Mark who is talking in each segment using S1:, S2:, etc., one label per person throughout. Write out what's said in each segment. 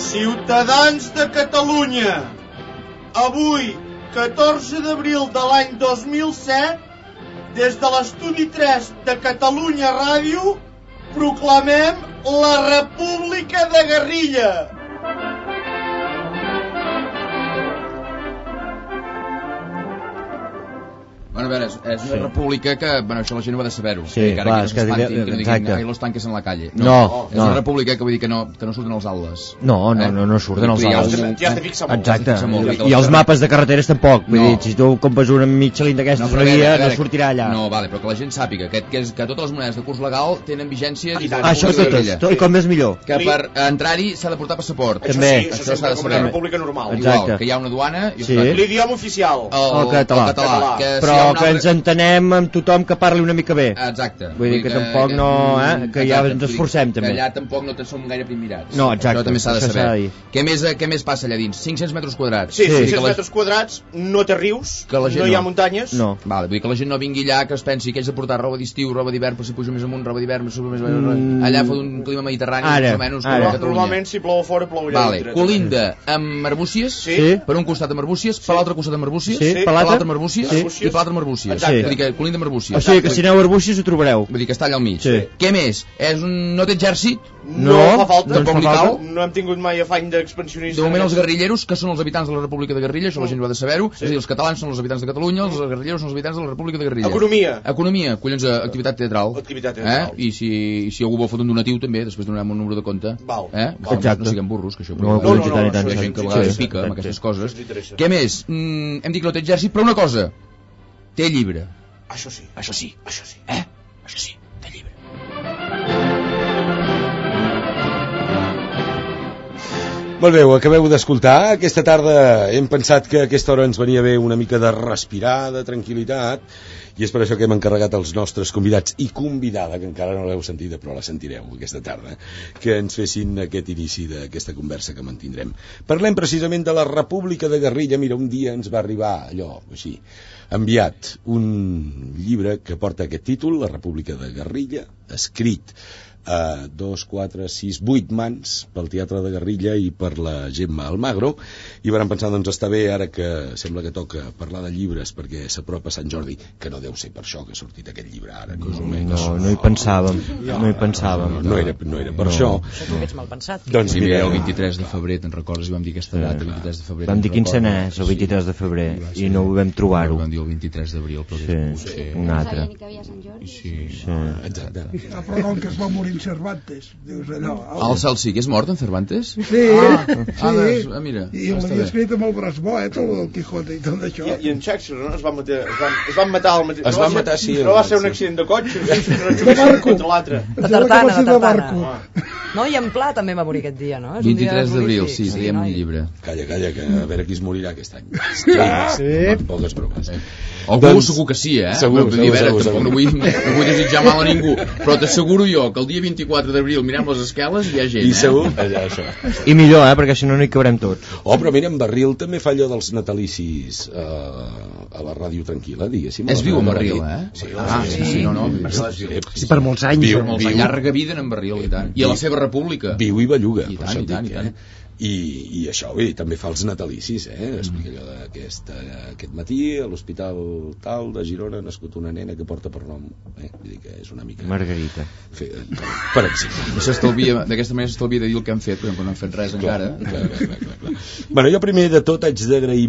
S1: Ciutadans de Catalunya, avui, 14 d'abril de l'any 2007, des de l'Estudi 3 de Catalunya Ràdio, proclamem la República de Guerrilla.
S2: Bueno, a veure, és una república que, bueno, això la gent ho ha de saber-ho.
S3: Sí, clar, és que
S2: diguin, los tanques en la calle.
S3: No.
S2: És una república que vull dir que no surten els aules.
S3: No surten els aules.
S1: Ja has de fixar molt.
S3: Exacte. I els mapes de carreteres tampoc. Vull dir, si tu compres una Michelin d'aquestes una guia, no sortirà allà.
S2: No, vale, però que la gent sàpiga que totes les monedes de curs legal tenen vigència.
S3: Això tot, i com més millor.
S2: Que per entrar-hi s'ha de portar passaport.
S3: També.
S1: Això s'ha de saber. Una república normal.
S2: Igual, que hi ha una duana i
S1: l'idioma oficial.
S3: El català. Però que ens entenem amb tothom que parli una mica bé.
S2: Exacte.
S3: Vull dir que tampoc no... que ja ens esforcem també.
S2: Que allà tampoc no som gaire primirats.
S3: No, exacte.
S2: Això també s'ha de saber. Què més passa allà dins? 500 metres quadrats.
S1: Sí, 500 metres quadrats, no té rius, no hi ha muntanyes.
S3: No.
S2: Vale, vull dir que la gent no vingui allà que es pensi que ells de portar roba d'estiu, roba d'hivern, per si puja més amunt, roba d'hivern, allà fa un clima mediterrani, més o menys, com a Catalunya.
S1: Normalment si plou a fora, plou allà dintre.
S2: Colinda amb Arbúcies, per un costat amb Arbúcies, per l'altre costat amb Arbúcies, per l'altre amb Arbúcies i per l'altre amb Arbúcies. Vull dir que Colinda amb Arbúcies.
S3: O sigui que si aneu a Arbúcies ho trobareu.
S2: Vull dir que està allà al mig. Què més? No té exèrcit?
S1: No fa falta.
S2: Tampoc li cal?
S1: No hem tingut mai afany d'expansionisme.
S2: De moment els guerrilleros, que són els habitants de la República de Guerrilla, això la gent ho ha de saber-ho, és a dir, els catalans són els habitants de Catalunya, els guerrilleros són els habitants de la República de Guerrilla.
S1: Economia,
S2: collons, activitat teatral. I si algú vol fotre un donatiu també, després donarem un número de compte.
S3: Exacte.
S2: No siguem burros, que això
S3: no,
S2: hi ha gent que a vegades pica amb aquestes coses. Què més? Hem dit que no té exèrcit, però una cosa, té llibre.
S1: Això sí.
S2: Això sí, té llibre.
S4: Molt bé, ho acabeu d'escoltar. Aquesta tarda hem pensat que a aquesta hora ens venia bé una mica de respirar, de tranquil·litat, i és per això que hem encarregat als nostres convidats i convidada, que encara no l'heu sentida però la sentireu aquesta tarda, que ens fessin aquest inici d'aquesta conversa que mantindrem. Parlem precisament de la República de Guerrilla. Mira, un dia ens va arribar allò, així, enviat un llibre que porta aquest títol, La República de Guerrilla, escrit a 2, 4, 6, 8 mans pel Teatre de Guerrilla i per la Gemma Almagro, i vam pensar, doncs està bé ara que sembla que toca parlar de llibres perquè s'apropa Sant Jordi, que no deu ser per això que ha sortit aquest llibre ara,
S3: no hi pensàvem.
S4: No era per això.
S5: Això tu que ets mal pensat.
S2: Doncs mira, el 23 de febrer, te'n recordes? I vam dir aquesta data, 23 de febrer.
S3: Vam dir quin és el 23 de febrer i no ho vam trobar-ho.
S2: Vam dir el 23 d'abril, però
S3: un altre.
S2: Sí.
S4: Exacte.
S6: Però com que es va morir en Cervantes, dius allò.
S2: El Salsi, que és mort en Cervantes?
S6: Sí.
S2: Mira.
S6: I l'havia escrit amb el braç bo, tot el Quijote i tot això.
S1: I en Shakespeare, no? Es van matar al mateix.
S4: Es van matar, sí.
S1: No va ser un accident de cotxe,
S6: de barco.
S5: La tartana. No, i en Pla també va morir aquest dia, no?
S2: 23 d'abril, sí, diem un llibre.
S4: Calla, que a veure qui es morirà aquest any. Sí. Poques bromes.
S2: Algú segur que sí,
S4: Segur.
S2: No vull desitjar mal a ningú, però t'asseguro jo que el dia 24 d'abril mirem les esqueles i hi ha gent,
S4: I segur, allà, això.
S3: I millor, perquè si no hi cabrem tots.
S4: Però mira, en Barril també fa allò dels natalicis a la ràdio tranquil·la, diguéssim.
S2: És viu en Barril,
S4: Sí,
S2: no.
S3: Sí, per molts anys.
S2: Per molts anys. Llarga vida en Barril, i tant. I a la seva república.
S4: Viu i belluga.
S2: I tant.
S4: I això, també fa els natalicis, explica allò d'aquest matí a l'hospital tal de Girona ha nascut una nena que porta per nom, vull dir que és una mica
S3: Margarita,
S4: per exemple.
S2: D'aquesta manera s'estalvia de dir el que han fet, perquè no han fet res encara.
S4: Clar. Bueno, jo primer de tot haig d'agrair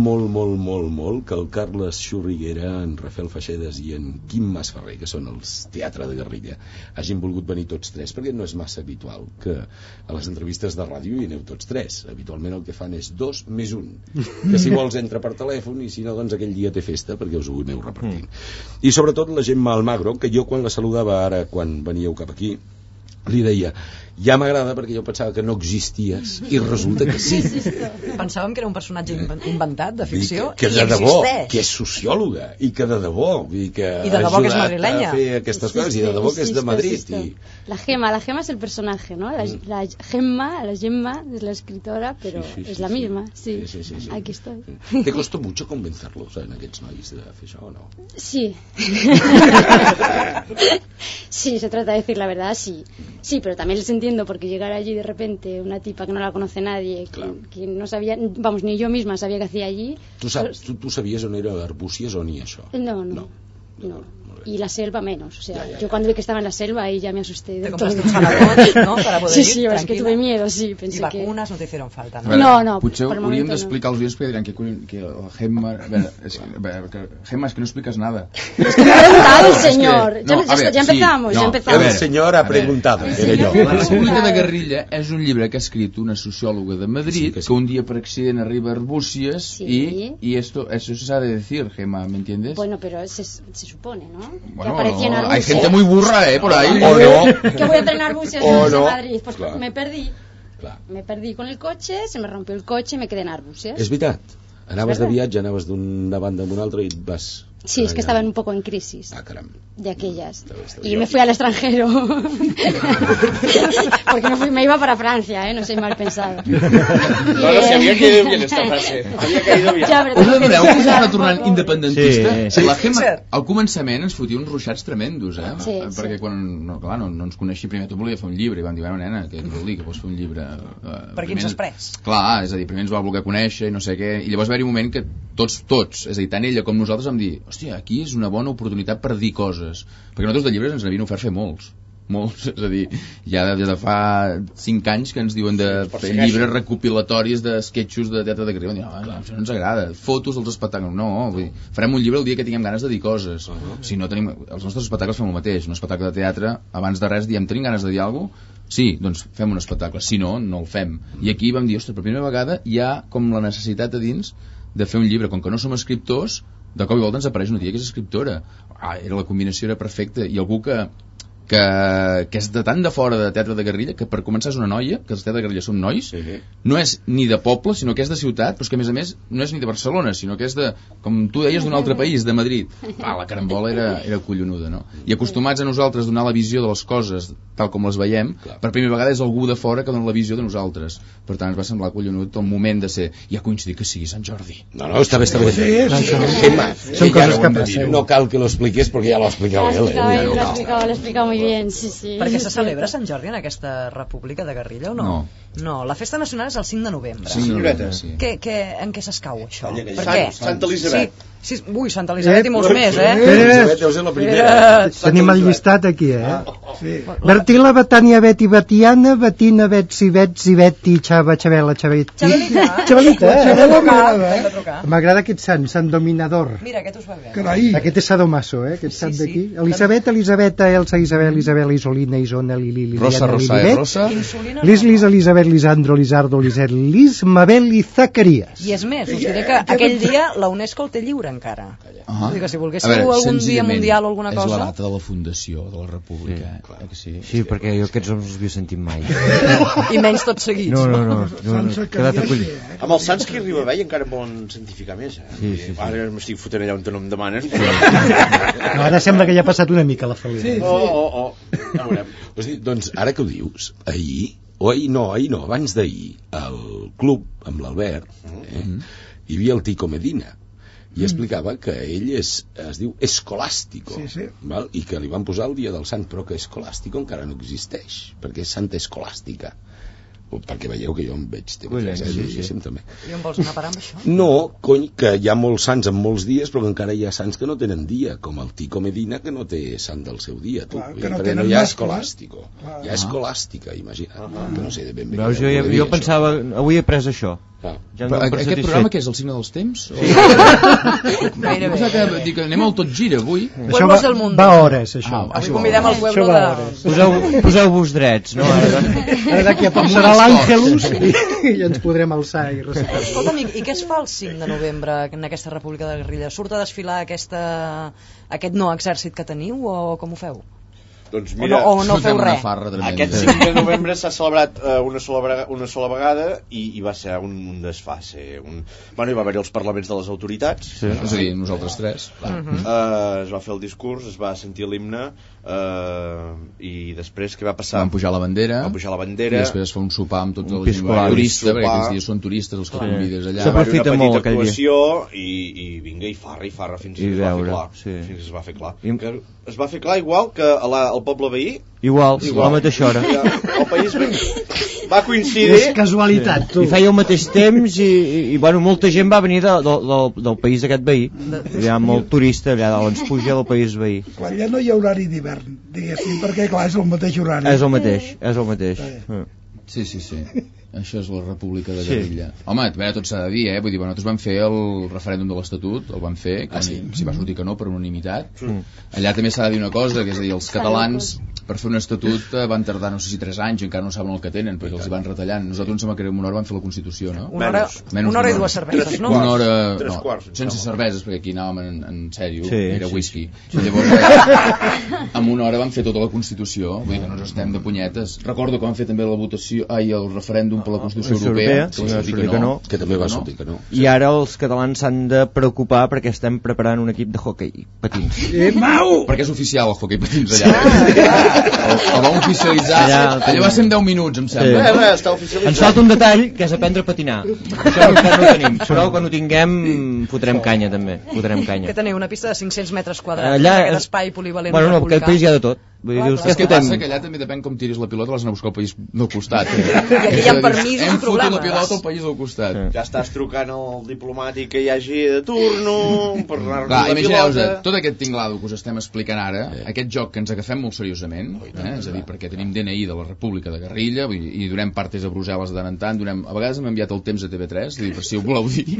S4: molt que el Carles Xurriguera, en Rafael Feixedes i en Quim Masferrer, que són els Teatre de Guerrilla, hagin volgut venir tots tres, perquè no és massa habitual que a les entrevistes de ràdio hi aneu tots tres. Habitualment el que fan és 2 més 1, que si vols entra per telèfon i si no, doncs aquell dia té festa perquè us ho aneu repartint. I sobretot la Gemma Almagro, que jo quan la saludava ara quan veníeu cap aquí li deia, ja m'agrada perquè jo pensava que no existies i resulta que sí.
S5: Pensàvem que era un personatge inventat de ficció
S4: que de debò, que és sociòloga i que de debò, i que
S5: de debò que és madrilenya
S4: a fer aquestes coses i de debò que és de Madrid
S7: La Gemma es el personaje, ¿no? La Gemma es la escritora, pero es la misma. Sí. Aquí estoy.
S4: ¿Te costó mucho convencerlos en aquests nois de fer això o no?
S7: Sí. Sí, se trata de decir la verdad, sí. Sí, pero también les entiendo porque llegar allí de repente una tipa que no la conoce nadie, que no sabía, vamos, ni yo misma sabía que hacía allí.
S4: Tu sabies on era Arbúcies o ni això?
S7: No. Y la selva menos, o sea, yo cuando vi que estaba en la selva ahí ya me asusté.
S5: Te compraste un salabot, ¿no? Para poder ir,
S7: sí, es que tuve miedo, sí, pensé
S5: que... I vacunes no te hicieron falta, no?
S7: No,
S2: potser hauríem d'explicar als dies perquè diran que Gemma... Gemma, es que no explicas nada.
S7: Es que me ha preguntado el señor. Ya empezamos.
S4: El señor ha preguntado, era yo.
S2: La República de Guerrilla és un llibre que ha escrit una sociòloga de Madrid que un dia per accident arriba a Arbúcies y eso se ha de decir, Gemma, ¿me entiendes?
S7: Bueno, pero se supone, ¿no?
S2: Bueno, hay gente muy burra, por ahí.
S4: O no.
S7: Que voy a entrenar buses en Madrid. Pues me perdí. Me perdí con el coche, se me rompió el coche y me quedé en Arbúcies.
S4: És veritat. Anaves de viatge, anaves d'una banda a una altra i et vas...
S7: Sí, es que estaba un poco en crisis.
S4: Caram.
S7: De aquellas. Y me fui al extranjero. Porque me iba para Francia, no soy mal pensado.
S8: No, se había caído bien esta frase. Había caído bien.
S2: Us adoneu que s'ha anat tornant independentista? Sí. La Gemma, al començament ens fotia uns ruixats tremendos, perquè quan no ens coneixia primer tot volia fer un llibre i vam dir, bueno, nena, què vol dir que vols fer un llibre?
S5: Per quin s'has pres?
S2: Clar, és a dir, primer ens va voler conèixer i no sé què, i llavors va haver-hi un moment que tots, és a dir, tant ella com nosaltres vam dir, hòstia, aquí és una bona oportunitat per dir coses, perquè nosaltres de llibres ens n'havien ofert fer molts, és a dir, ja des de fa 5 anys que ens diuen de fer llibres recopilatoris de sketchos de teatre de Guerrilla. Això no ens agrada, fotos dels espectacles, no, vull dir, farem un llibre el dia que tinguem ganes de dir coses. Si no tenim, els nostres espectacles fem el mateix, un espectacle de teatre, abans de res diem, tenim ganes de dir alguna cosa? Sí, doncs fem un espectacle, si no, no el fem. I aquí vam dir, ostres, per primera vegada hi ha com la necessitat a dins de fer un llibre, com que no som escriptors, de cop i volta ens apareix una tia que és escriptora. La combinació era perfecta, i algú que és de tant de fora de teatre de guerrilla, que per començar és una noia, que els teatre de guerrilla són nois, no és ni de poble, sinó que és de ciutat, però que a més no és ni de Barcelona, sinó que és de, com tu deies, d'un altre país, de Madrid. La carambola era collonuda, no? I acostumats a nosaltres a donar la visió de les coses tal com les veiem, per primera vegada és algú de fora que dona la visió de nosaltres. Per tant, ens va semblar collonut el moment de ser, ja coincidit que sigui Sant Jordi.
S4: No, està bé.
S6: Gemma, són coses que passen.
S4: No cal que lo expliques perquè ja l'ha explicat ell.
S7: L'ha explicat muy bien, sí.
S5: Perquè se celebra Sant Jordi en aquesta República de Guerrilla o no? No, la festa nacional és el 5 de novembre.
S8: Sí.
S5: En què s'escau això?
S8: Per què? Santa Elisabet.
S5: Sí, ui, Santa Elisabet i molts més,
S4: Elisabet deu ser la primera.
S6: Tenim el llistat aquí, Bertila, Betània, Beti, Betiana, Betina, Betsi, Beti, Xava, Xabela, Xavelita. M'agrada aquest sant, Sant Dominador.
S5: Mira, aquest us va bé.
S6: Carai. Aquest és Sadomaso, aquest sant d'aquí. Elisabet, Elisabeta, Elsa, Isabel, Isolina, Isona, Lili,
S2: Rosa, Rosa.
S6: Lis, Elisabet, Lisandro, Lisardo, Lis, Mabel i Zacarías.
S5: I és més, us diré que aquell dia la UNESCO el té lliure encara. Vull dir que si volguéssiu algun dia mundial o alguna cosa...
S2: És la data de la fundació de la República.
S3: Sí, perquè jo aquests no els havia sentit mai.
S5: I menys tots seguits.
S3: No.
S8: Amb els sants que arriba bé i encara em volen santificar més. Ara m'estic fotent allà on no em demanes.
S6: Ara sembla que ja ha passat una mica la feliç.
S8: Ja veurem.
S4: Doncs ara que ho dius, ahir no, abans d'ahir, al club, amb l'Albert, hi havia el Tico Medina, i explicava que ell es diu Escolástico, val? I que li van posar el dia del sant, però que Escolástico encara no existeix, perquè és Santa Escolàstica. Perquè veieu que jo em veig també.
S5: I on vols anar a parar amb això?
S4: No, cony, que hi ha molts sants amb molts dies, però que encara hi ha sants que no tenen dia, com el Tico Medina, que no té sant del seu dia, tu. Perquè no hi ha Escolástico, hi ha Escolàstica, imagina't, que no sé ben bé.
S3: Jo pensava, avui he pres això.
S2: Aquest programa que és el signe dels temps? Dic, anem al tot gira avui.
S5: Pueblos del mundo.
S6: Va hores, això.
S5: Avui convidem al pueblo de...
S3: Poseu-vos drets, no?
S6: Ara d'aquí a poc serà l'Àngelus i ens podrem alçar i recitar.
S5: Escolta'm, i què es fa el 5 de novembre en aquesta República de Guerrilla? Surt a desfilar aquest nou exèrcit que teniu o com ho feu?
S8: Doncs mira,
S5: o no feu res.
S8: Aquest 5 de novembre s'ha celebrat una sola vegada i va ser un desfase. Bueno, hi va haver els parlaments de les autoritats.
S2: Sí, és a dir, nosaltres tres.
S8: Es va fer el discurs, es va sentir l'himne i després què va passar?
S2: Van pujar la bandera i després es fa un sopar amb tots els turistes, perquè aquests dies són turistes els que convides allà.
S3: S'aprofita molt aquell dia.
S8: I vinga, i farra fins que es va fer clar. Es va fer clar igual que el poble veí?
S3: Igual, a la mateixa hora.
S8: El país veí va coincidir...
S6: És casualitat, tu.
S3: I feia el mateix temps i bueno, molta gent va venir del país d'aquest veí. Hi ha molt turista allà, ens puja del país veí.
S9: Clar, ja no hi ha horari d'hivern, diguéssim, perquè clar, és el mateix horari.
S3: És el mateix.
S2: Sí. Això és la República de Guerrilla. Home, a veure, tot s'ha de dir, Vull dir, nosaltres vam fer el referèndum de l'Estatut, el vam fer, s'hi va sortir que no, per unanimitat. Allà també s'ha de dir una cosa, que és a dir, els catalans, per fer un estatut, van tardar, no sé si 3 anys, encara no saben el que tenen, perquè els hi van retallant. Nosaltres, em sembla que era una hora vam fer la Constitució, no?
S5: Una hora i 2 cerveses, no?
S2: Una hora...
S8: Tres quarts.
S2: Sense cerveses, perquè aquí anàvem en sèrio, era whisky. Llavors, en una hora vam fer tota la Constitució, vull dir que no ens estem de punyetes. Recordo que vam fer també la votació, el referèndum per la Constitució Europea,
S4: que també va sortir que no.
S3: I ara els catalans s'han de preocupar perquè estem preparant un equip de hoquei patins.
S2: Perquè és oficial el hoquei patins allà. El vam oficialitzar allà va ser en 10 minuts, em sembla.
S8: Està oficialitzat.
S3: Ens falta un detall, que és aprendre a patinar. Això encara no ho tenim, però quan ho tinguem fotrem canya també,
S5: Que teniu una pista de 500 metres quadrats,
S3: allà,
S5: aquest espai polivalent
S3: bueno, no,
S5: republicà.
S3: aquest país hi ha de tot. Vull dir,
S2: és que passa que allà també depèn com tiris la pilota, l'has d'anar a buscar el país del costat.
S5: Aquí hi ha permisos,
S2: hem fotut la
S5: problemes.
S2: pilota al país del costat.
S8: Ja estàs trucant al diplomàtic que hi hagi de turno per anar-nos
S2: Clar,
S8: la
S2: imagineu-vos,
S8: pilota.
S2: tot aquest tinglado que us estem explicant ara, aquest joc que ens agafem molt seriosament, és a dir, perquè tenim DNI de la República de Guerrilla i donem partes a Brussel·les de tant en tant, a vegades hem enviat el temps a TV3, per si ho voleu dir.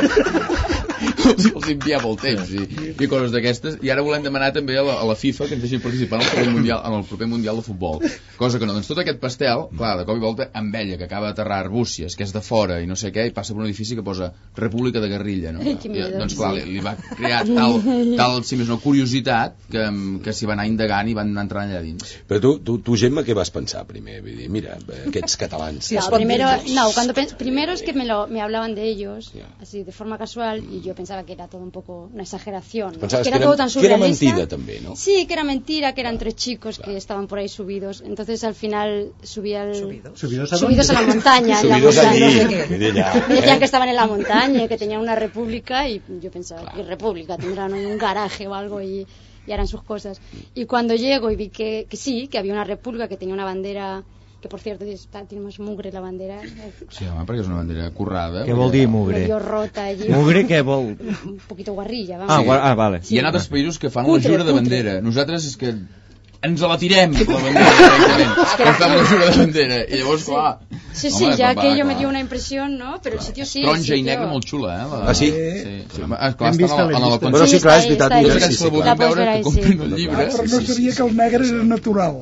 S2: Els enviem el temps i coses d'aquestes, i ara volem demanar també a la FIFA que ens deixin participar en el proper Mundial de Futbol, cosa que no, doncs tot aquest pastel, clar, de cop i volta amb ella, que acaba d'aterrar a Arbúcies, que és de fora i no sé què, i passa per un edifici que posa República de Guerrilla, no? Doncs clar, li va crear tal si més no, curiositat que s'hi va anar indagant i van anar entrant allà dins.
S4: Però tu Gemma, què vas pensar primer? Vull dir, mira, aquests catalans...
S7: Primero es que me hablaban de ellos, así de forma casual, y yo pensaba que era todo un poco una exageración, ¿no?
S4: Pensabas
S7: que era todo tan
S4: que era
S7: surrealista.
S4: mentira también, ¿no?
S7: Sí, que era mentira, que eran 3 chicos que estaban por ahí subidos. Entonces al final subidos a la montaña.
S4: Subidos allí.
S7: Me decían que estaban en la montaña, que tenían una república, y yo pensaba, ¿qué república? Tendrán un garaje o algo y harán sus cosas. Y cuando llego y vi que sí, que había una república que tenía una bandera... que por cierto tiene más mugre la bandera.
S2: Sí, home, perquè és una bandera currada.
S3: Què vol dir mugre?
S7: Medio rota allí.
S3: Mugre què vol?
S7: Un poquito guarrilla, vamos.
S3: Vale.
S2: Hi ha altres països que fan la jura de bandera. Nosaltres és que ens la tirem, la bandera, directament. Que fem la jura de bandera. I llavors, clar...
S7: Sí, ya aquello me dio una impresión, ¿no? Pero el sitio sí.
S2: Taronja i negre molt xula, eh?
S4: Ah, sí?
S2: Sí. Clar, està a la
S4: Bueno, sí, clar, és veritat.
S2: Tots aquests que la vulguin veure, que comprin el llibre.
S9: Però no sabia que el negre era natural.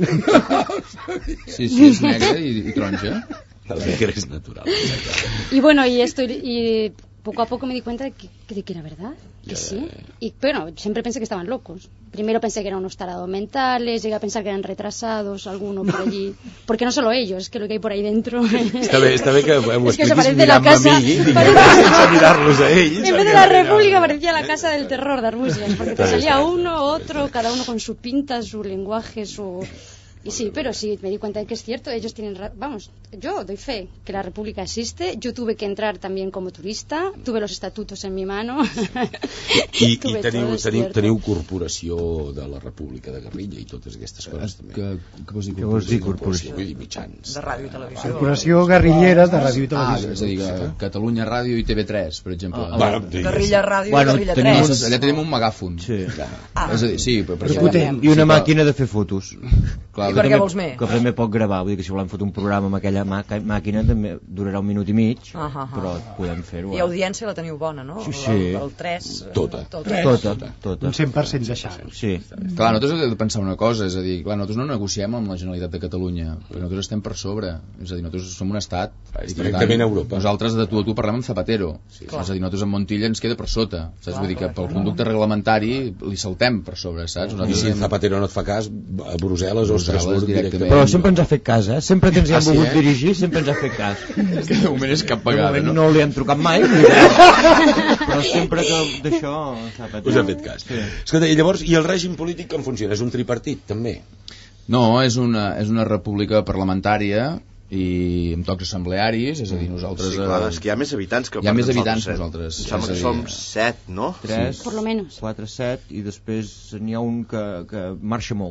S2: Sí, és negre i taronja.
S4: El negre és natural.
S7: Y bueno, y poco a poco me di cuenta de que era verdad, que sí. Y bueno, siempre pensé que estaban locos. Primero pensé que eran unos tarados mentales, llegué a pensar que eran retrasados, alguno por allí. Porque no solo ellos, es que lo que hay por ahí dentro...
S4: Està bé que ho expliquis
S7: mirant-me a mi,
S4: sense mirar-los a ells.
S7: En vez de la República parecía la casa del terror de Arbúcies, porque te salía uno, otro, cada uno con su pinta, su lenguaje, su... Y sí, pero sí, me di cuenta de que es cierto, ellos tienen... Vamos, yo doy fe que la República existe, yo tuve que entrar también como turista, tuve los estatutos en mi mano...
S4: I teniu corporació de la República de Guerrilla i totes aquestes coses, també.
S2: Què
S3: vols dir corporació?
S4: Vull dir mitjans.
S5: De ràdio i televisió.
S6: Corporació guerrillera de ràdio i televisió.
S2: És a dir, Catalunya Ràdio i TV3, per exemple.
S5: Guerrilla Ràdio i Guerrilla 3.
S2: Allà tenim un megàfon.
S3: Sí.
S2: És a dir, sí,
S3: I una màquina de fer fotos.
S5: I per què vols més?
S3: Que també pot gravar, vull dir que si volem fotre un programa amb aquella màquina també durarà 1 minut i mig, però podem fer-ho.
S5: I audiència la teniu bona, no?
S3: Sí.
S5: El 3...
S4: Tota.
S6: Un 100% de xarxa.
S3: Sí.
S2: Clar, nosaltres hem de pensar una cosa, és a dir, clar, nosaltres no negociem amb la Generalitat de Catalunya, però nosaltres estem per sobre, és a dir, nosaltres som un estat, i per
S4: directament a Europa.
S2: Nosaltres de tu a tu parlem amb Zapatero, és a dir, nosaltres amb Montilla ens queda per sota, saps? Vull dir que pel conducte reglamentari li saltem per sobre, saps?
S4: I si Zapatero no et fa cas, a Brussel·les o Estrasburg directament.
S3: Però sempre ens ha fet cas, eh? Sempre que ens hi hem volgut dirigir, sempre ens ha fet cas.
S2: És que de moment és cap vegada, no?
S3: No li hem trucat mai, però sempre que d'això
S4: us ha fet cas. Escolta, i llavors, i el règim polític com funciona? És un tripartit, també?
S2: No, és una república parlamentària i amb tocs assemblearis, és a dir, nosaltres...
S8: Sí, clar, és que hi ha més habitants que...
S2: Hi ha més habitants que nosaltres.
S8: Em sembla que som 7, no?
S3: 3,
S7: por lo menos.
S3: 4, 7, i després n'hi ha un que marxa molt.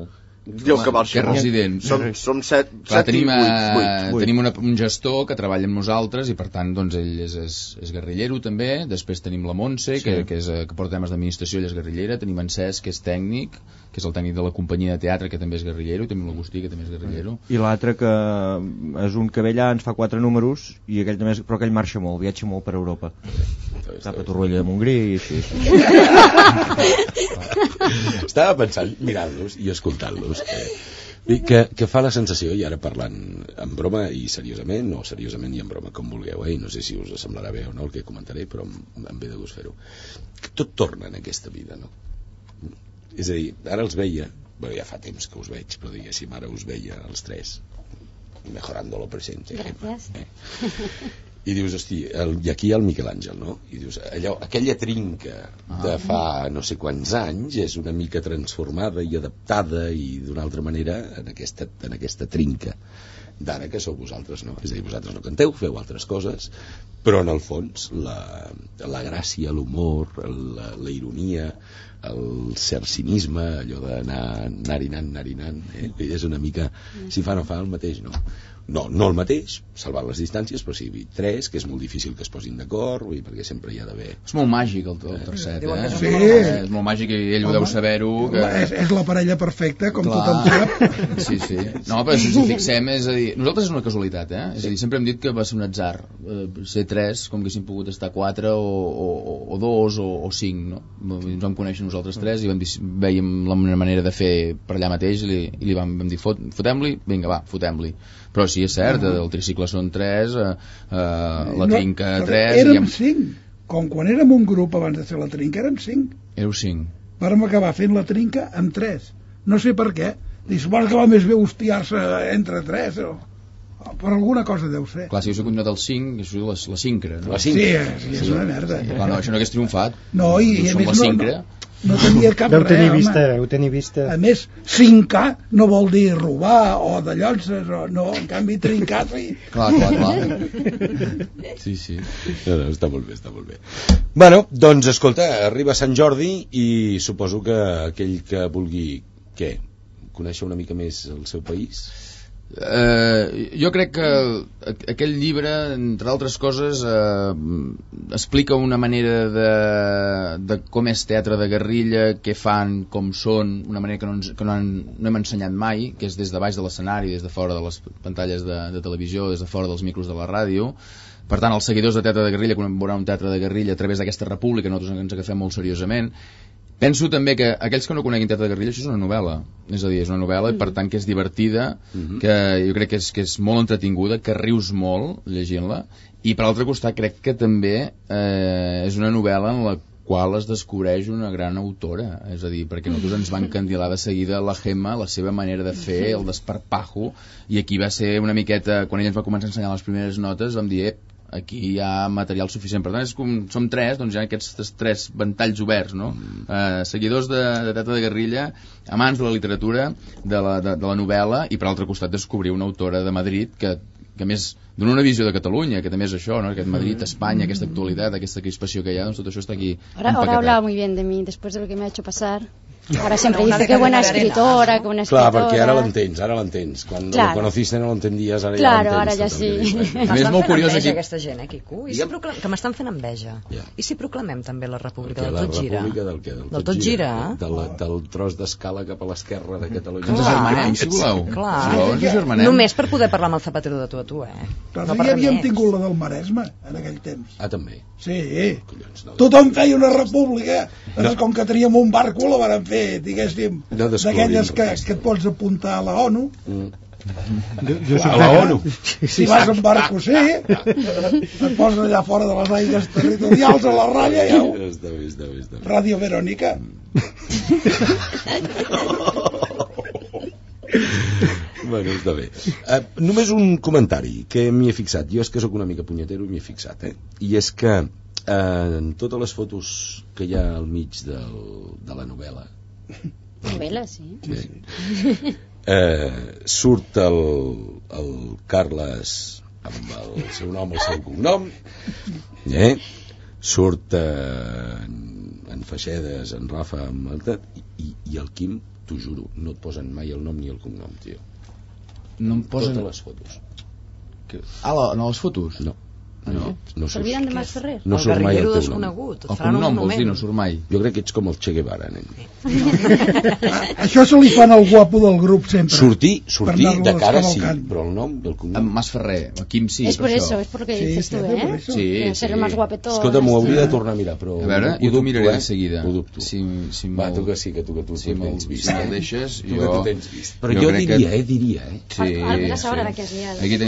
S8: Diu que marxa.
S2: Que residents.
S8: Som 7
S2: tenim,
S8: i 8.
S2: tenim un gestor que treballa amb nosaltres i per tant doncs, ell és guerrillero també. Després tenim la Montse, que porta temes d'administració, ella és guerrillera. Tenim en Cesc, que és tècnic, que és el tècnic de la companyia de teatre, que també és guerrillero. Tenim l'Agustí, que també és guerrillero.
S3: I l'altre que és un que ve allà, ens fa 4 números, i aquell també però aquell marxa molt, viatja molt per Europa. Està a Torroella de Montgrí i així.
S4: Estava pensant, mirant-los i escoltant-los, que fa la sensació, i ara parlant en broma i seriosament, o seriosament i en broma, com vulgueu, i no sé si us semblarà bé o no el que comentaré, però em ve de gust fer-ho, que tot torna en aquesta vida, no? És a dir, ara els veia, ja fa temps que us veig, però diguéssim, ara us veia els tres, mejorando lo presente.
S7: Gràcies.
S4: I dius, hosti, i aquí hi ha el Miquel Àngel, no? I dius, aquella trinca de fa no sé quants anys és una mica transformada i adaptada i d'una altra manera en aquesta trinca d'ara que sou vosaltres, no? És a dir, vosaltres no canteu, feu altres coses, però en el fons la gràcia, l'humor, la ironia, el cert cinisme, allò d'anar narinant, és una mica, si fa no fa el mateix, no? No el mateix, salvant les distàncies, però sí, 3, que és molt difícil que es posin d'acord, perquè sempre hi ha d'haver...
S2: És molt màgic el tercet,
S9: Sí.
S2: És molt màgic i ell ho deu saber-ho.
S9: És la parella perfecta, com tothom sap.
S2: Sí. No, però si ens hi fixem, és a dir, nosaltres és una casualitat, És a dir, sempre hem dit que va ser un atzar, ser 3, com que haguéssim pogut estar 4 o 2 o 5, no? Ens vam conèixer nosaltres 3 i veiem una manera de fer per allà mateix i li vam dir, fotem-li, vinga, va, fotem-li. Però sí, és cert, el tricicle són 3, la trinca 3...
S9: Érem 5, com quan érem un grup abans de fer la trinca, érem 5.
S2: Éreu 5.
S9: Vàrem acabar fent la trinca amb 3. No sé per què. Dius, bueno, que va més bé hostiar-se entre 3, per alguna cosa deu ser.
S2: Clar, si jo soc un del 5, això és la sincra, no?
S9: Sí, és una merda.
S2: Clar, no, això no hagués triomfat.
S9: No, i a més no tenia cap
S6: res. Deu tenir vista.
S9: A més, 5K no vol dir robar o de llonces, no, en canvi trincar, sí.
S2: Clar. Sí.
S4: No, està molt bé. Bueno, doncs, escolta, arriba Sant Jordi i suposo que aquell que vulgui, conèixer una mica més el seu país...
S2: jo crec que aquell llibre, entre altres coses, explica una manera de com és teatre de guerrilla, què fan, com són, una manera que no hem ensenyat mai, que és des de baix de l'escenari, des de fora de les pantalles de televisió, des de fora dels micros de la ràdio. Per tant, els seguidors de teatre de guerrilla veuran un teatre de guerrilla a través d'aquesta república, nosaltres ens agafem molt seriosament. Penso també que aquells que no coneguin teatre de guerrilla, això és una novel·la, és a dir, és una novel·la i per tant que és divertida, que jo crec que és molt entretinguda, que rius molt llegint-la, i per l'altre costat crec que també és una novel·la en la qual es descobreix una gran autora, és a dir, perquè nosaltres ens va encandilar de seguida la Gemma, la seva manera de fer, el desparpajo, i aquí va ser una miqueta, quan ella ens va començar a ensenyar les primeres notes, vam dir, aquí hi ha material suficient. Per tant, és com som 3, doncs hi ha aquests 3 ventalls oberts, no? Seguidors de teatre de guerrilla, amants de la literatura, de la novel·la, i per altre costat descobrir una autora de Madrid que a més dona una visió de Catalunya, que també és això, ¿no? Aquest Madrid, Espanya, aquesta actualitat, aquesta crispació que hi ha, doncs tot això està aquí
S7: empaquetat. Ahora habla muy bien de mí, después de lo que me ha hecho pasar. Ahora siempre dice que buena escritora, que buena escritora.
S4: Clar, perquè ara l'entens. Quan lo conociste no lo entendías, ara
S7: claro,
S4: ja
S7: ara ja sí.
S5: M'estan fent enveja aquesta gent, Quico? Que m'estan fent enveja. I si proclamem també la República del Tot Gira?
S4: La República del què?
S5: Del Tot Gira?
S4: Del tros d'escala cap a l'esquerra de Catalunya.
S2: Ens agermanem, si voleu.
S5: Clar, només per poder parlar amb el Zapatero de tu a tu,
S9: Però ja havíem tingut la del Maresme en aquell temps.
S4: Ah, també?
S9: Sí. Tothom feia una república. Com que teníem un barco la vàrem fer, diguéssim, d'aquelles que et pots apuntar a la ONU.
S4: A la ONU?
S9: Si vas en barco, sí. Et poses allà fora de les aigües territorials a la ratlla i au.
S4: Està bé.
S9: Ràdio Verònica.
S4: Bueno, està bé. Només un comentari que m'hi he fixat. Jo és que sóc una mica punyetero i m'hi he fixat, I és que en totes les fotos que hi ha al mig de la novel·la...
S7: Novel·la, sí.
S4: Surt el Carles amb el seu nom, el seu cognom, surt en Feixedes, en Rafa, i el Quim t'ho juro, no et posen mai el nom ni el cognom, tio.
S2: No em posen...
S4: Totes les fotos.
S2: No, les fotos?
S4: No.
S7: S'olviden de Mas Ferrer.
S4: No surt mai el teu nom.
S2: El cognom vols dir, no surt mai.
S4: Jo crec que ets com el Che Guevara, nen.
S9: Això se li fan al guapo del grup sempre.
S4: Sortir de cara sí, però el nom del cognom...
S2: Mas Ferrer, Quim sí,
S7: es por eso, es por lo que dices tú, ¿eh?
S2: Sí.
S7: Ser el más guapetón.
S4: Escolta, m'ho hauria de tornar a mirar, però...
S2: A veure, jo t'ho miraré de seguida.
S4: Ho dubto. Va, tu que sí, que tu tens vist.
S2: Si me'l deixes,
S4: jo... Tu que tu tens vist. Però jo diria.
S2: Sí.
S7: Ahora la que has liado.
S2: Aquí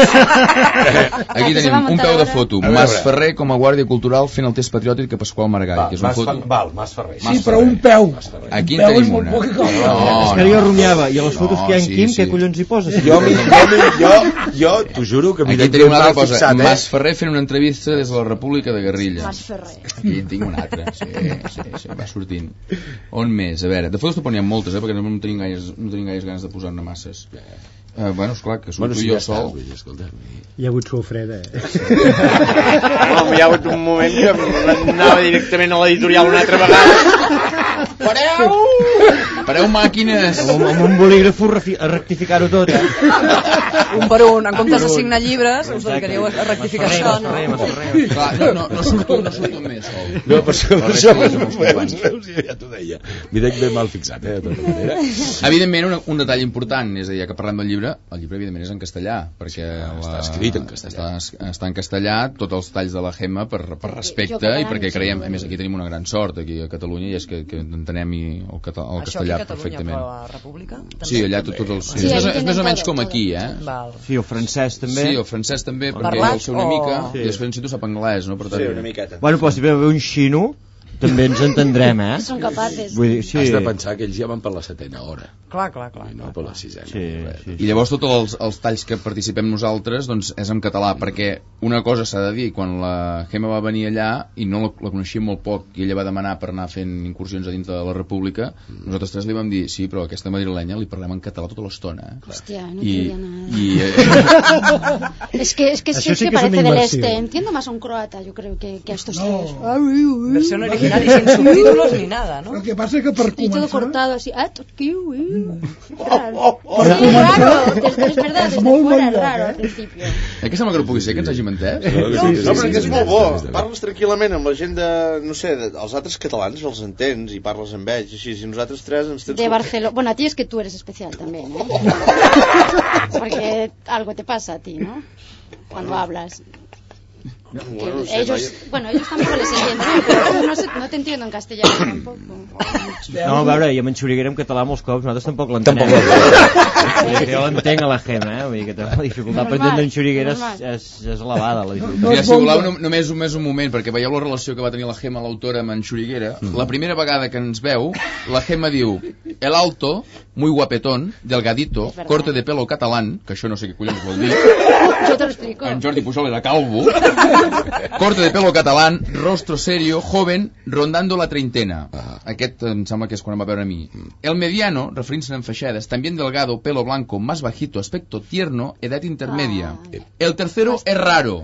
S2: tenim un peu de foto. Mas Ferrer com a guàrdia cultural fent el test patriòtic a Pasqual Maragall.
S4: Mas Ferrer.
S9: Sí, però un peu.
S2: Aquí en tenim una.
S3: És que jo rumiava, i a les fotos que hi ha en Quim, què collons hi poses?
S4: Jo t'ho juro que
S2: aquí tenim una altra cosa. Mas Ferrer fent una entrevista des de la República de Guerrilla.
S7: Mas Ferrer.
S2: Aquí en tinc una altra. Sí, va sortint. On més? A veure, de fotos t'ho poníem moltes, perquè no tenim gaires ganes de posar-ne masses. Bueno, esclar, que surto jo sol.
S6: Hi ha hagut sofreda,
S8: Hi ha hagut un moment que anava directament a l'editorial una altra vegada.
S2: Pareu màquines!
S3: Amb un bolígraf a rectificar-ho tot,
S5: Un per un, en comptes de signar llibres, us dedicaríeu a rectificar això, no?
S2: Clar, no surto més sol.
S4: No, per això ja t'ho deia. M'hi dec ben mal fixat, de tota manera.
S2: Evidentment, un detall important, és a dir, que parlem del llibre evidentment és en castellà, perquè
S4: està escrit en castellà.
S2: Està en castellà, tots els talls de la Gemma per respecte i perquè creiem, a més aquí tenim una gran sort aquí a Catalunya, i és que entenem el castellà perfectament.
S5: Això aquí a Catalunya, però a la República?
S2: Sí, allà tots els... És més o menys com aquí,
S3: Sí, el francès també.
S2: Sí, el francès també, perquè deu ser una mica, i després si tu sap anglès, no?
S8: Sí, una miqueta.
S3: Bueno, però si ve un xino també ens entendrem,
S7: Són capaces.
S4: Has de pensar que ells ja van per la 7a hora.
S5: Clar.
S4: I no per la 6a.
S3: Sí.
S2: I llavors tots els talls que participem nosaltres doncs és en català, perquè una cosa s'ha de dir, quan la Gemma va venir allà i no la coneixíem molt poc i ella va demanar per anar fent incursions a dintre de la República, nosaltres tres li vam dir sí, però aquesta madrilenya li parlem en català tota l'estona.
S7: Hòstia, no entendía nada. Es que parece del este. Entiendo más a un croata, yo creo, que a estos tres.
S5: Versión original y sin subtítulos ni nada, ¿no?
S9: Lo que pasa es que per començar...
S7: Y todo cortado así. Raro. Es verdad, desde fuera raro al principio.
S2: Que sembla que no pugui ser que ens hagin entès?
S8: No, però que és molt bo. Parles tranquil·lament amb la gent de, no sé, els altres catalans els entens i parles amb ells, així, si nosaltres tres ens tens...
S7: De Barcelona. Bueno, a ti es que tú eres especial también, ¿eh? Porque algo te pasa a ti, ¿no? Cuando hablas. Ellos tampoco les entienden, pero no te entiendo en castellano tampoco.
S3: No, a veure, i amb en Xuriguera en català molts cops nosaltres tampoc l'entenem. Jo l'entenc a la Gemma, vull dir que la dificultat per entendre en Xuriguera és elevada, la dificultat.
S2: Si voleu només un moment, perquè veieu la relació que va tenir la Gemma, l'autora, amb en Xuriguera. La primera vegada que ens veu, la Gemma diu el alto, muy guapetón, delgadito, corte de pelo catalán, que això no sé què collons vol dir.
S7: Jo te lo explico.
S2: En Jordi Pujol era calvo. Corte de pelo catalán, rostro serio, joven, rondando la treintena. Aquest em sembla que és quan em va veure a mi. El mediano, referint-se en feixades, también delgado, pelo blanco, más bajito, aspecto tierno, edad intermedia. El tercero es raro.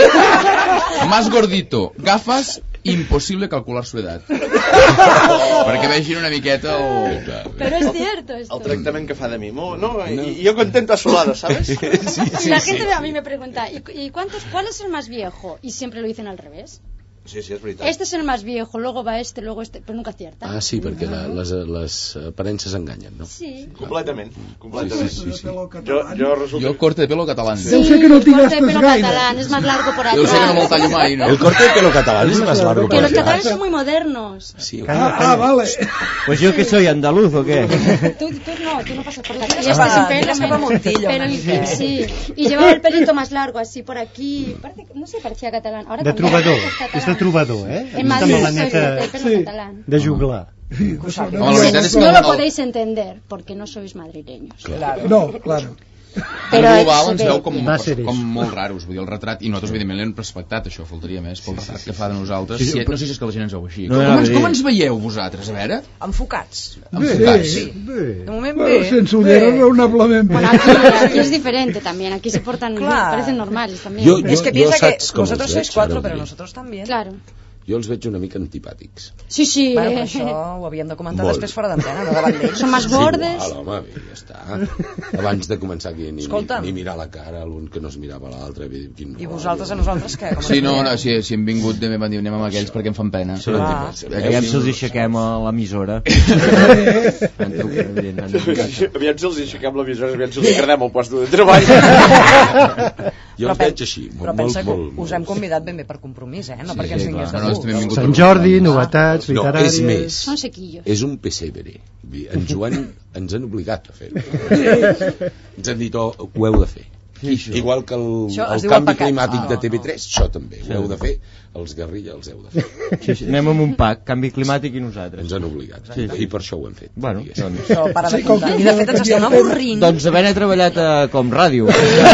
S2: Más gordito, gafas, imposible calcular su edad. Perquè vegin una miqueta
S7: Pero es cierto esto.
S8: El tractament que fa de mi. No, y yo contento a su lado, ¿sabes?
S7: Sí, la gente a mí me pregunta, ¿y cuál es el más viejo? Y siempre lo dicen al revés.
S8: Sí, és veritat.
S7: Este es el más viejo, luego va este, luego este, però nunca acierta.
S4: Sí, perquè les aparences enganyen, no?
S7: Sí.
S8: Completament.
S4: Sí.
S2: Jo corte de pelo catalán.
S7: Sí, el corte de pelo catalán es más largo por atrás.
S2: Yo sé que no me'l tallo mai, ¿no?
S4: El corte de pelo catalán es más largo por atrás.
S7: Que los catalanes son muy modernos.
S4: Sí.
S9: Vale.
S3: Pues yo que soy andaluz o qué?
S7: Tú no pasas por Cataluña. Este sin pelo, sí. Y llevaba el pelito más largo, así por aquí. No sé, parecía catalán. Ahora
S6: de trobador. És de trobador,
S7: En Madrid soy de pelo catalán.
S6: De juglar.
S7: No lo podéis entender porque no sois madrileños.
S9: No, claro.
S2: Però en global ens veu com molt raros, vull dir, el retrat, i nosaltres evidentment l'hem respectat, això faltaria més pel retrat que fa de nosaltres. No sé si és que la gent ens veu així. Com ens veieu vosaltres, a veure?
S5: Enfocats.
S9: Sí.
S5: De moment bé.
S9: Sense ulleres raonablement bé.
S7: Bueno, aquí es diferente también, aquí se portan, parecen normales también.
S5: Es que piensa que vosotros sois 4, pero nosotros también.
S7: Claro.
S4: Jo els veig una mica antipàtics.
S7: Sí.
S5: Bueno, però això ho havíem de comentar després fora d'antena, no davant d'ells.
S7: Són més bordes.
S4: Sí, home, bé, ja està. Abans de començar aquí ni mirar la cara l'un que no es mirava l'altre.
S5: I vosaltres a nosaltres què?
S2: Sí, no, si hem vingut vam dir anem amb aquells perquè em fan pena.
S3: Aviam si els aixequem a l'emissora.
S8: Aviam si els aixequem l'emissora, aviam si els agradem al lloc de treball.
S4: Jo els veig així,
S5: però pensa que us hem convidat ben bé per compromís, no perquè ens vingués de tu.
S6: Sant Jordi, novetats literàries...
S4: No, és més,
S7: són sequillos.
S4: És un pessebre. Ens han obligat a fer-ho. Ens han dit, ho heu de fer. Igual que el canvi climàtic de TV3, això també, ho heu de fer. Els guerrilla els heu de fer.
S3: Anem amb un pack, canvi climàtic i nosaltres.
S4: Ens han obligat, i per això ho hem fet.
S3: Bueno, doncs...
S5: I de fet ens estan avorrint.
S3: Doncs havent treballat com ràdio.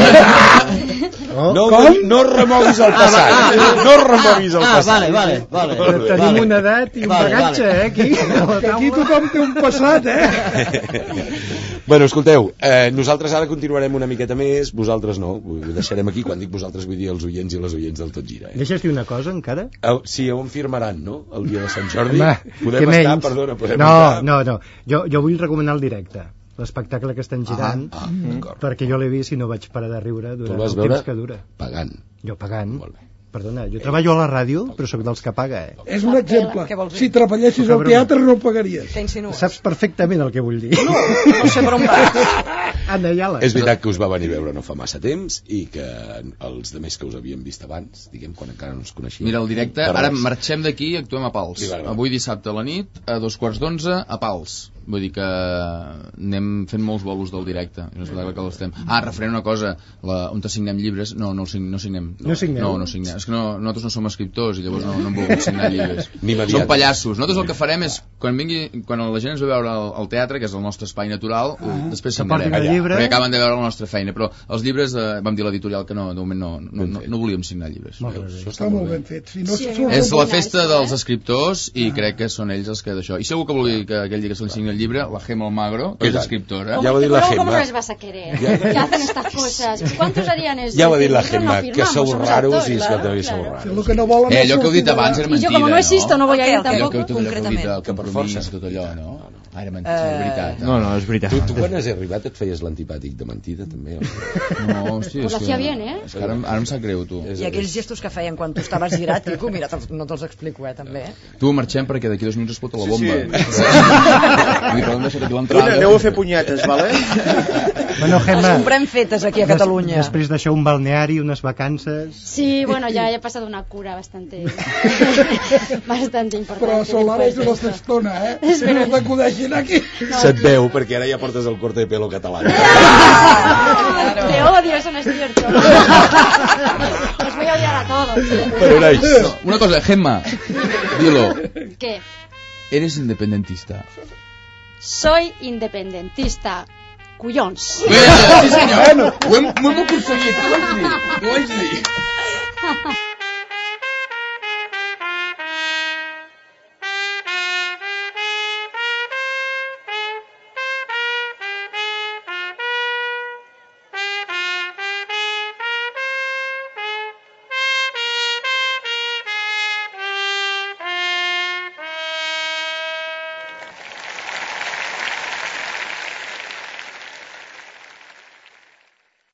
S4: No remoguis el passat. No remoguis el passat.
S3: Vale.
S6: Tenim una edat i un bagatge, aquí.
S9: Aquí tothom té un passat,
S4: Bueno, escolteu, nosaltres ara continuarem una miqueta més, vosaltres no, ho deixarem aquí. Quan dic vosaltres vull dir els oients i les oients del Tot Gira.
S6: Deixes dir una cosa encara?
S4: Sí, on firmaran, no? El dia de Sant Jordi.
S6: Podem estar, perdona, podem estar. No. Jo vull recomanar el directe, l'espectacle que estan girant, perquè jo l'he vist i no vaig parar de riure durant el temps que dura.
S4: Pagant.
S6: Jo pagant. Molt bé. Perdona, jo treballo a la ràdio, però sóc dels que paga,
S9: És un exemple. Si treballessis al teatre no pagaries.
S5: Què insinues?
S6: Saps perfectament el que vull dir.
S5: No sé per on vas.
S4: És veritat que us va venir a veure no fa massa temps i que els demés que us havien vist abans, diguem, quan encara no ens coneixíem.
S2: Mira, el directe, ara marxem d'aquí i actuem a Pals. Avui dissabte a la nit, a 2:45, a Pals. Vull dir que anem fent molts bolos del directe. Referent una cosa, on signem llibres, no signem.
S6: No signem?
S2: No signem. És que nosaltres no som escriptors i llavors no hem volgut signar llibres.
S4: Som
S2: pallassos. Nosaltres el que farem és, quan la gent ens ve a veure al teatre, que és el nostre espai natural, després signarem. Perquè acaben de veure la nostra feina. Però els llibres, vam dir a l'editorial que no, de moment no volíem signar llibres.
S9: Està molt ben fet.
S2: És la festa dels escriptors i crec que són ells els que d'això. I segur que vol dir que aquell dia que se li signi el llibre, la Gema Almagro, que és escriptora.
S4: Ja ho ha dit la Gema.
S7: ¿Cómo les vas a querer? Que hacen estas cosas. ¿Cuántos harían eso?
S4: Ja ho ha dit la Gema, que sou raros i és que també sou raros.
S2: Allò que heu dit abans era mentida.
S7: Jo com no existo no voy a ir tampoc.
S2: Concretament. Que per força tot allò, no? Era mentida, és veritat.
S3: No, és veritat.
S4: Tu quan has arribat et feies l'antipàtic de mentida, també?
S2: No, hòstia,
S7: pues lo hacía bien,
S2: Ara em sap greu, tu.
S5: I aquells gestos que feien quan tu estaves girat, Quico, mira, no te'ls explico, també.
S2: Tu, marxem perquè d'aquí 2 minuts es pot a la bomba.
S8: Aneu a fer punyetes, vale?
S6: Bueno, Gemma,
S5: les comprem fetes aquí a Catalunya.
S6: Després d'això un balneari, unes vacances...
S7: Sí, bueno, ya he pasado una cura bastante importante.
S9: Però Solar és una estona, No t'acudeixin aquí.
S4: Se't veu, perquè ara ja portes el corte de pelo català.
S7: Te odio, eso no es cierto. Os voy a odiar a todos.
S4: Pero
S2: una cosa, Gemma, dilo.
S7: ¿Qué?
S2: ¿Eres independentista?
S7: Soy independentista. Collons.
S2: Sí, senyor. Ho hem aconseguit, t'ho vaig dir.